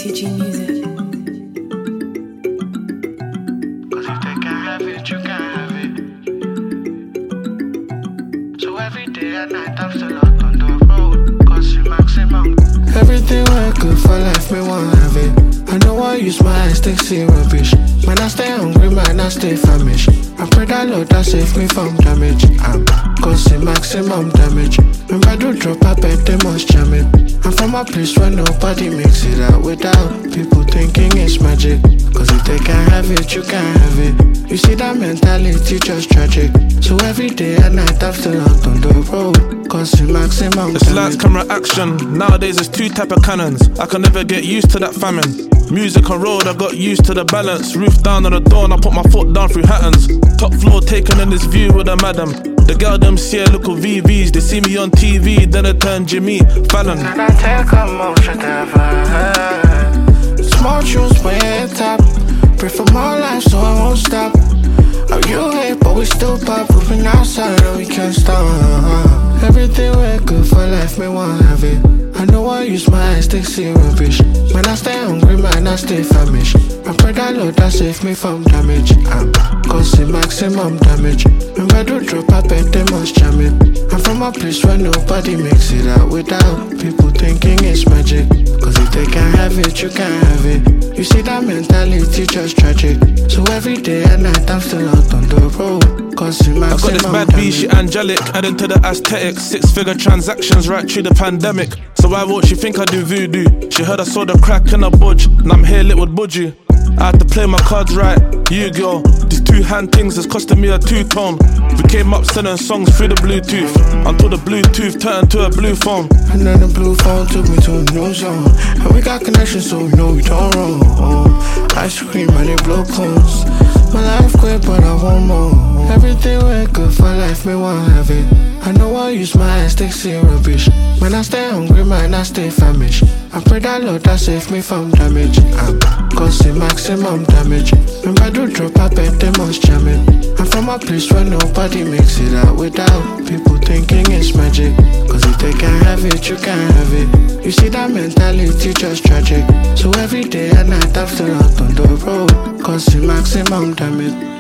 TG Music. Cause if they can't have it, you can't have it. So every day and night I'm still out on the road, cause you maximum. Everything work good for life, me want have it. I know I use my eyes to see rubbish. Man, I stay hungry, man, I stay famished. I pray that Lord that save me from damage. I'm causing maximum damage. When I do drop, I bet they must jam it. I'm from a place where nobody makes it out without people thinking it's magic. Cause if they can't have it, you can't have it. You see that mentality just tragic. So every day and night I'm still out on the road, causing maximum It's damage. lights, camera, action. Nowadays there's two type of cannons. I can never get used to that famine. Music on road, I got used to the balance. Roof down on the door and I put my foot down through Hattons. Top floor taken in this view with a madam. The girl them see a little VVs. They see me on TV, then they turn Jimmy Fallon. And I take a motion ever had. Small juice way top. Pray for more life so I won't stop. Oh, you hate, but we still pop. We've been outside and we can't stop. Everything we're good for life, me want have it. I know I use my eyes to see rubbish. Man, I stay hungry, man, I stay famished. I pray that Lord that save me from damage. I'm causing maximum damage. When I do drop, I bet they must jam it. I'm from a place where nobody makes it out without people thinking it's magic. Cause if they can't have it, you can't have it. You see that mentality just tragic. So every day and night I'm still out on the road, causing I maximum got this bad damage. B, she angelic, adding to the aesthetic. 6-figure transactions right through the pandemic. So why won't she think I do voodoo? She heard I saw the crack in a budge, and I'm here lit with budgie. I had to play my cards right, you girl. These two-hand things has costing me a two-tone. We came up sending songs through the Bluetooth, until the Bluetooth turned to a blue phone. And then the blue phone took me to a new zone. And we got connections so we know we don't wrong. Ice cream and they blow cones. My life quick but I want more. Everything went good for life, me want have it. I know I use my eyes to see rubbish. Man, I stay hungry, man, I stay famished. I pray that Lord that save me from damage. I'm causing maximum damage. When I do drop, I bet they must jam it. I'm from a place where nobody makes it out without people thinking it's magic. Cause if they can't have it, you can't have it. You see that mentality just tragic. So every day and night I'm still out on the road, causing maximum damage.